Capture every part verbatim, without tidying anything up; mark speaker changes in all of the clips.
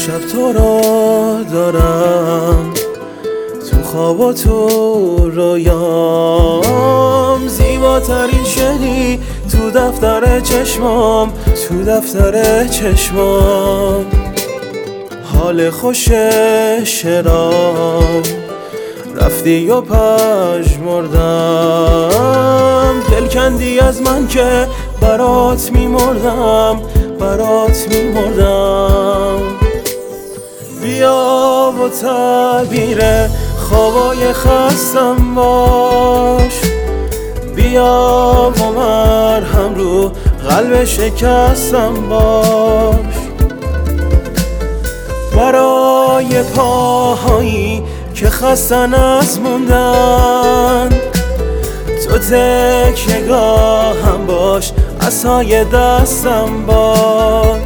Speaker 1: شب تو رو دارم تو خواب و تو رویام، زیباترین شعری تو دفتر چشمام، تو دفتر چشمام. حال خوش شرام رفتی و پژمردم، دل کندی از من که برات میمردم، برات میمردم. بیا و تعبیر خوابای خستم باش، بیا و مرهم رو قلب شکستم باش. برای پاهایی که خستن از موندن، تو تکیه‌گاهم باش، عصای دستم باش.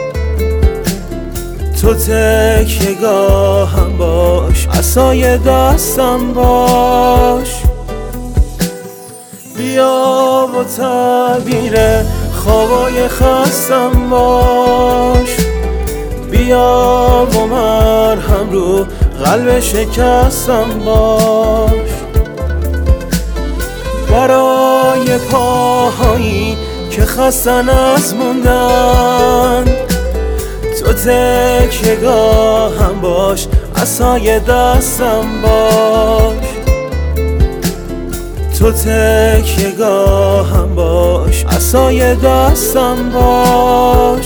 Speaker 1: تو تکیه‌گاهم باش، عصای دستم باش. بیا و تعبیر خوابای خستم باش، بیا و مرهم رو قلب شکستم باش. برای پاهایی که خستن از موندن، تو تکیه‌گاهم باش، عصای دستم باش. تو تکیه‌گاهم باش، عصای دستم باش.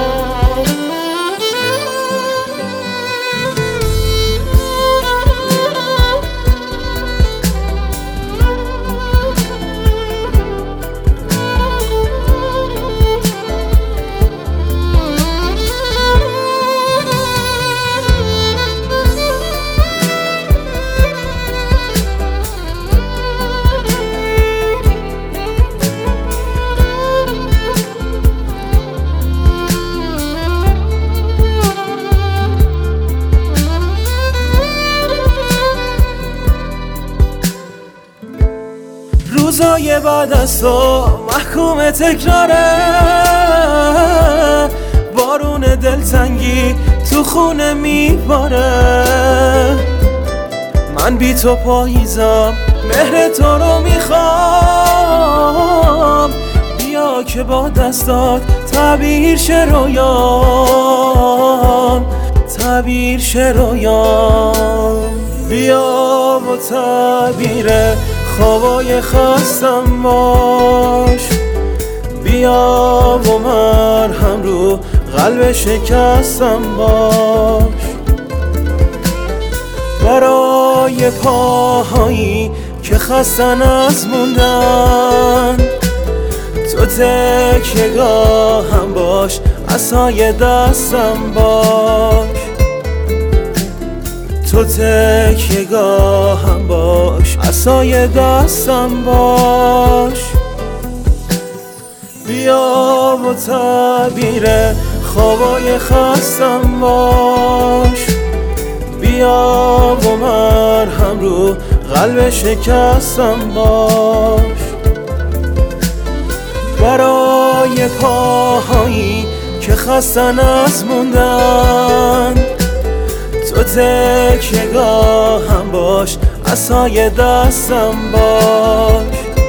Speaker 1: روزای بعد از تو محکوم تکراره، بارون دلتنگی تو خونه میباره. من بی تو پاییزم، مهر تو رو میخوام، بیا که با دستات تعبیر شه رویام، تعبیر شه رویام. بیا و تعبیر خوابای خستم باش، بیا و مرهم رو قلب شکستم باش. برای پاهایی که خستن از موندن، تو تکیه‌گاهم باش، عصای دستم باش. تو تکیه‌گاهم باش، عصای دستم باش. بیا و تعبیر خوابای خستم باش، بیا و مرهم رو قلب شکستم باش. برای پاهایی که خستن از موندن، تو تکیه‌گاهم باش، عصای دستم باش.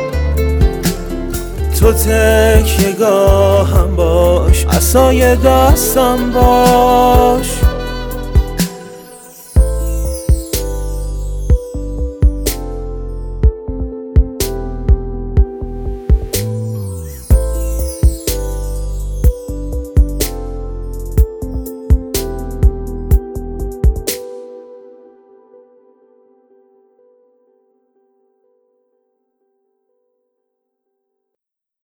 Speaker 1: تو تکیه‌گاهم باش، عصای دستم باش.